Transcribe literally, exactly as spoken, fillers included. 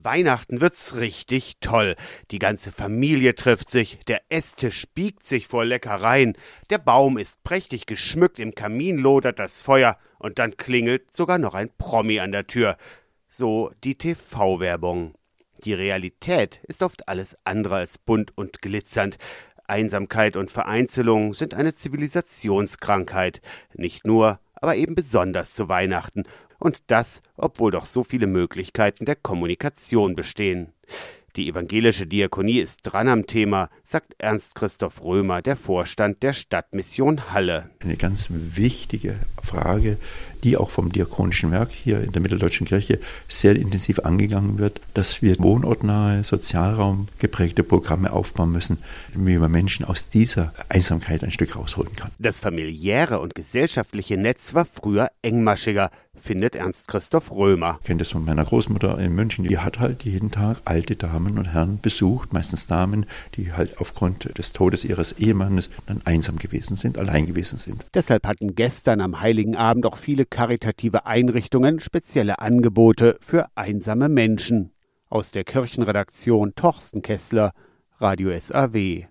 Weihnachten wird's richtig toll. Die ganze Familie trifft sich, der Esstisch biegt sich vor Leckereien, der Baum ist prächtig geschmückt, im Kamin lodert das Feuer und dann klingelt sogar noch ein Promi an der Tür. So die T V-Werbung. Die Realität ist oft alles andere als bunt und glitzernd. Einsamkeit und Vereinzelung sind eine Zivilisationskrankheit. Nicht nur, aber eben besonders zu Weihnachten. Und das, obwohl doch so viele Möglichkeiten der Kommunikation bestehen. Die evangelische Diakonie ist dran am Thema, sagt Ernst Christoph Römer, der Vorstand der Stadtmission Halle. Eine ganz wichtige Frage, die auch vom Diakonischen Werk hier in der Mitteldeutschen Kirche sehr intensiv angegangen wird, dass wir wohnortnahe, sozialraumgeprägte Programme aufbauen müssen, wie man Menschen aus dieser Einsamkeit ein Stück rausholen kann. Das familiäre und gesellschaftliche Netz war früher engmaschiger, findet Ernst Christoph Römer. Ich kenne das von meiner Großmutter in München, die hat halt jeden Tag alte Damen und Herren besucht, meistens Damen, die halt aufgrund des Todes ihres Ehemannes dann einsam gewesen sind, allein gewesen sind. Deshalb hatten gestern am Heiligen Abend auch viele karitative Einrichtungen spezielle Angebote für einsame Menschen. Aus der Kirchenredaktion Torsten Kessler, Radio S A W.